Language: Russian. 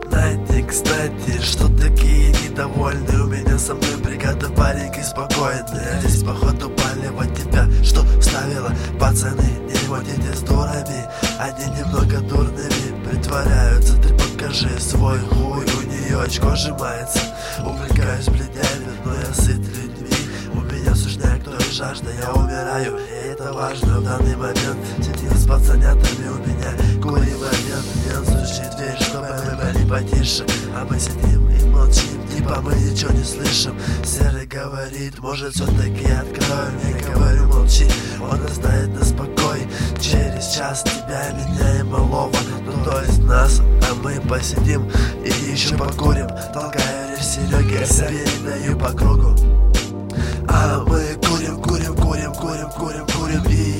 Знаете, кстати, что такие недовольные? У меня со мной бригада, пареньки спокойные. Здесь походу поливать тебя, что вставила. Пацаны, не водите с дурами, они немного дурными притворяются. Ты покажи свой хуй, у нее очко сжимается. Увлекаюсь бледями, но я сыт людьми. У меня сушняк, то и жажда, я умираю, и это важно в данный момент. Сидим с пацанятами, у меня курим момент. Мне стучит дверь, чтобы мы были потише, а мы сидим и молчим, типа мы ничего не слышим. Серый говорит, может все-таки открою. Я говорю, молчи, он оставит нас в покое. Через час тебя, меня и малого, ну то есть нас, а мы посидим и еще покурим. Толкаю лишь Сереге, себе передаю по кругу. А мы курим, курим, курим, курим, курим, курим. И